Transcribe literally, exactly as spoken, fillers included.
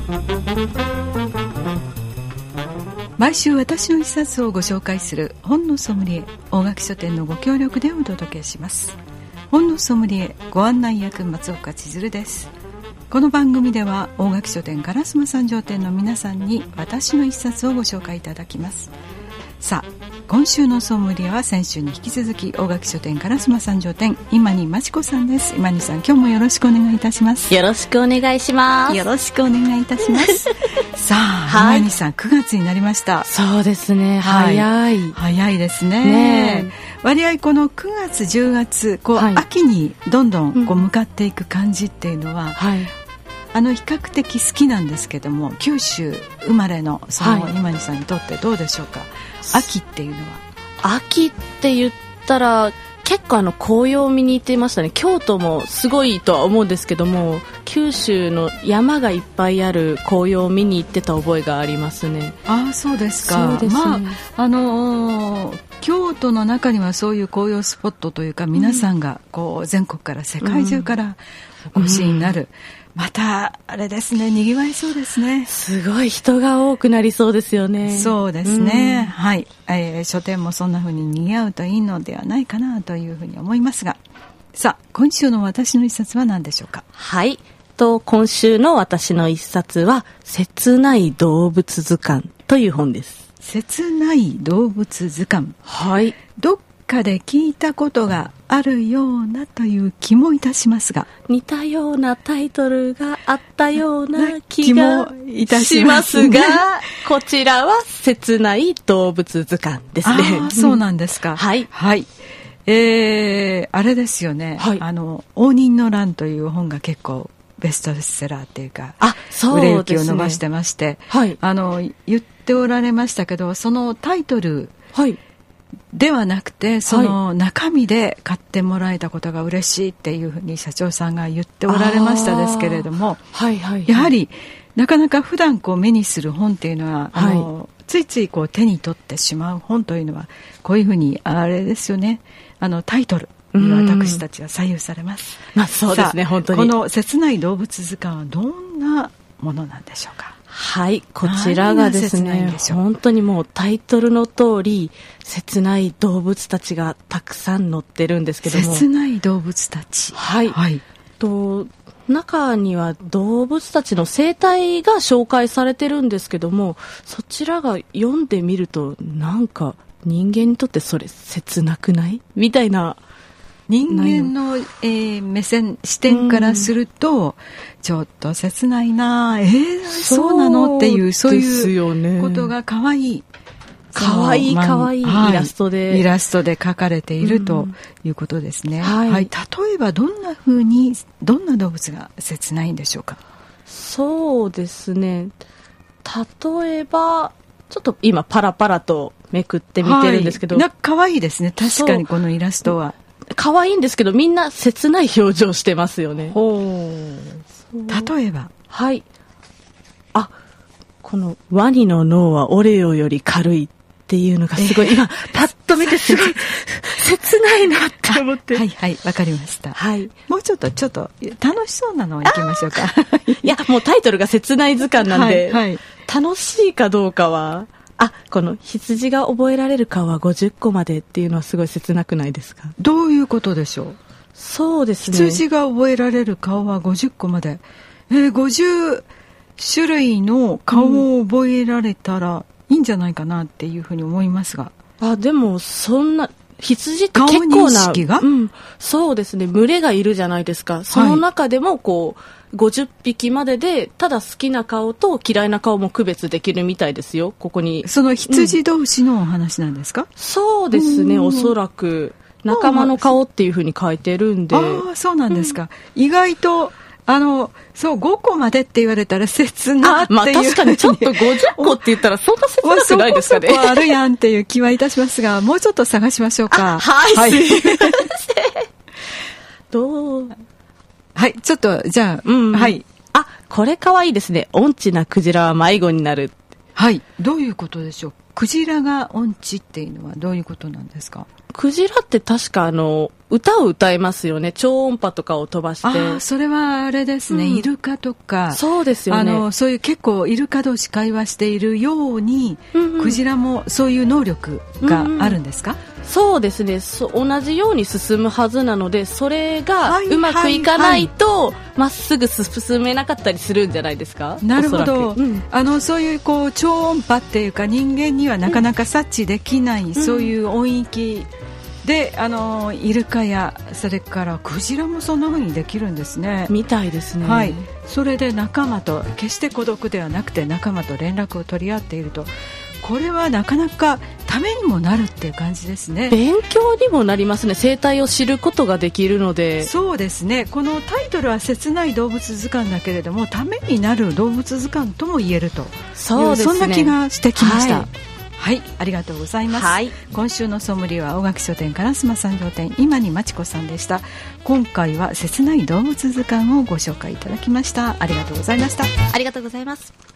毎週私の一冊をご紹介する本のソムリエ、大垣書店のご協力でお届けします。本のソムリエご案内役、松岡千鶴です。この番組では大垣書店烏丸三条店の皆さんに私の一冊をご紹介いただきます。さあ、今週のソムリエは先週に引き続き大垣書店烏丸三条店今にまちこさんです。今にさん、今日もよろしくお願いいたします。 よろしくお願いします。 よろしくお願いいたしますさあ、はい、今にさん、くがつになりました。 そうですね、はい、早い早いです ね, ね割合このくがつじゅうがつこう、はい、秋にどんどんこう向かっていく感じっていうのは、うん、はい、あの比較的好きなんですけども、九州生まれのその今にさんにとってどうでしょうか、はい、秋っていうのは。 秋って言ったら結構あの紅葉を見に行っていましたね。京都もすごいとは思うんですけども、九州の山がいっぱいある紅葉を見に行ってた覚えがありますね。 ああ、そうですか。 そうですね、 まああのー、京都の中にはそういう紅葉スポットというか、皆さんがこう全国から世界中からお越しになる、うんうん、またあれですね、にぎわいそうですね。 すごい人が多くなりそうですよね。 そうですね、うん、はい、えー、書店もそんな風ににぎわうといいのではないかなというふうに思いますが、さあ、今週の私の一冊は何でしょうか。 はい、と今週の私の一冊は切ない動物図鑑という本です。 切ない動物図鑑、 はい、 どっかで聞いたことがあるようなという気もいたしますが、 似たようなタイトルがあったような気がしますが、こちらは切ない動物図鑑ですね。 あ、そうなんですか。 はい、 はい、えー、あれですよね、はい、あの応仁の乱という本が結構ベストセラーっていうか、 あ、そうですね、 売れ行きを伸ばしてまして、はい、あの言っておられましたけど、そのタイトル、はい、ではなくてその中身で買ってもらえたことが嬉しいっていうふうに社長さんが言っておられましたですけれども、はいはいはい、やはりなかなか普段こう目にする本っていうのは、はい、あのついついこう手に取ってしまう本というのはこういうふうにあれですよね、あのタイトルに私たちは左右されます。 まあ、そうですね、本当に。 この切ない動物図鑑はどんなものなんでしょうか。 はい、こちらがですね、本当にもうタイトルの通り切ない動物たちがたくさん載ってるんですけども、 切ない動物たち、 はい、はい、と中には動物たちの生態が紹介されてるんですけども、そちらが読んでみるとなんか人間にとってそれ切なくないみたいな、 人間の、えー、目線視点からすると、うん、ちょっと切ないな、えー、そうなのっていうそういうことが可愛い可愛い可愛いイラストで、 はい、イラストで描かれているということですね、うん、はいはい、例えばどんな風にどんな動物が切ないんでしょうか。 そうですね、例えばちょっと今パラパラとめくってみてるんですけど、 はい、なんか可愛いですね、確かにこのイラストは可愛いんですけど、みんな切ない表情してますよね。 ほう、例えば、 はい、あ、このワニの脳はオレオより軽いっていうのがすごい、えー、今パッと見てすごい切ないなって思って、 はいはい、わかりました、はい、もうちょっとちょっと楽しそうなのをいきましょうか。 いや、もうタイトルが切ない図鑑なんで、はいはい、楽しいかどうかは、あ、この羊が覚えられる顔はごじゅっこまでっていうのはすごい切なくないですか。 どういうことでしょう。 そうですね、 羊が覚えられる顔はごじゅっこまで、えー、ごじゅっしゅるいの顔を覚えられたらいいんじゃないかなっていうふうに思いますが、 うん、あ、でもそんな羊って結構な、 が、うん、 そうですね、群れがいるじゃないですか。その中でもこう、はい、ごじゅっぴきまででただ好きな顔と嫌いな顔も区別できるみたいですよ。ここにその羊同士のお話なんですか。うん、 そうですね、おそらく仲間の顔っていう風に書いてるんで。 ああ、そうなんですか、うん、意外とあのそうごこまでって言われたら切なっていう、 まあ確かにちょっとごじゅっこって言ったらそんな切なくないですかね。 そこそこあるやんっていう気はいたしますが、もうちょっと探しましょうか。 はい、はい、すいませんどう、 はい、ちょっとじゃあ、うん、はい、 あ、これかわいいですね。音痴なクジラは迷子になる。 はい、どういうことでしょう。クジラが音痴っていうのはどういうことなんですか。 クジラって確かあの歌を歌いますよね。超音波とかを飛ばして。 あ、それはあれですね、うん、イルカとか。 そうですよね。 あのそういう結構イルカ同士会話しているように、うんうん、クジラもそういう能力があるんですか？うんうん、 そうですね。そ同じように進むはずなので、それがうまくいかないとまっすぐ進めなかったりするんじゃないですか？ なるほど、うん、あのそういうこう超音波っていうか人間にはなかなか察知できない、うん、そういう音域で、あのイルカやそれからクジラもそんな風にできるんですね。 みたいですね。 はい、それで仲間と決して孤独ではなくて仲間と連絡を取り合っていると、これはなかなかためにもなるっていう感じですね。 勉強にもなりますね。生態を知ることができるので。 そうですね。このタイトルは切ない動物図鑑だけれども、ためになる動物図鑑とも言えるという、 そうですね、 そんな気がしてきました。はい、 はい、ありがとうございます。 はい、今週のソムリエは大垣書店烏丸三条店今にまちこさんでした。今回は切ない動物図鑑をご紹介いただきました。ありがとうございました。 ありがとうございます。